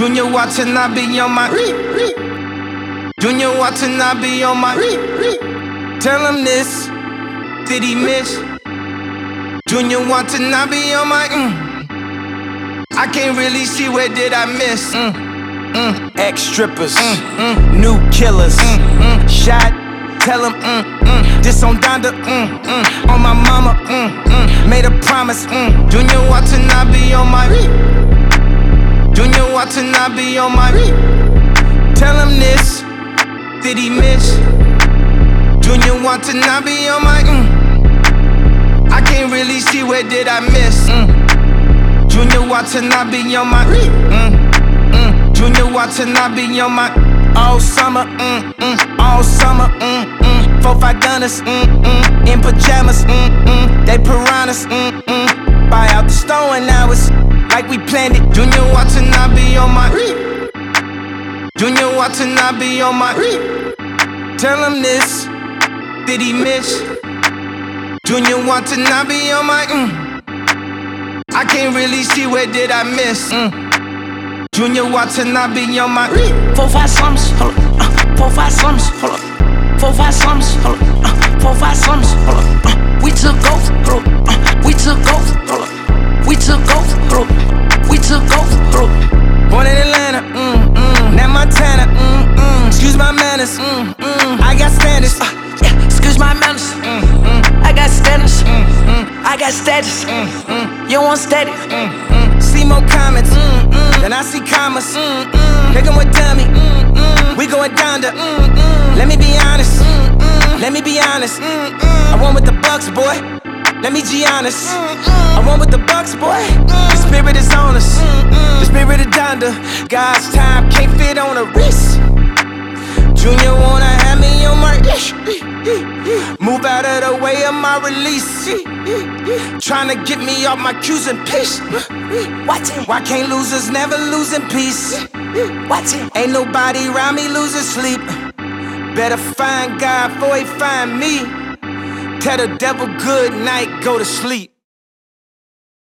Junior Watanabe on my Junior Watanabe on my Tell him this, did he miss? Junior Watanabe on my I can't really see where did I miss. Ex-strippers, new killers, shot, tell him, this on Donda, on my mama, made a promise, Junior Watanabe on my Junior Watanabe on my Tell him this, did he miss? Junior Watanabe on my I can't really see where did I miss. Junior Watanabe on my Junior Watanabe on my all summer, all summer, 4-5 gunners, in pajamas, they piranhas, buy out the store and now it's like we planned it. Junior Watanabe on my Junior Watanabe on my Tell him this, did he miss? Junior Watanabe on my I can't really see where did I miss. Junior Watanabe on my 4-5 slums, hold up, 4-5 slums, hold up, 4-5 slums, hold up, 4-5 slums, hold up, we took over, hold up, we took over, hold up, we took over, hold up, we took over, hold up. Born in Atlanta, now Montana, excuse my manners, I got standards, yeah, excuse my manners, I got standards, I got status, you want steady, see more comments, then I see commas, nigga with dummy, we going down to, let me be honest, let me be honest, I won with the Bucks, boy, let me be honest, I won with the Bucks, boy, the spirit is on us, the spirit of Donda, God's time can't fit on a wrist, Junior wanna have me on my move out of the way of my release, tryna get me off my cues and piss. Why can't losers never lose in peace? Ain't nobody around me losing sleep. Better find God before he find me. Tell the devil good night, go to sleep.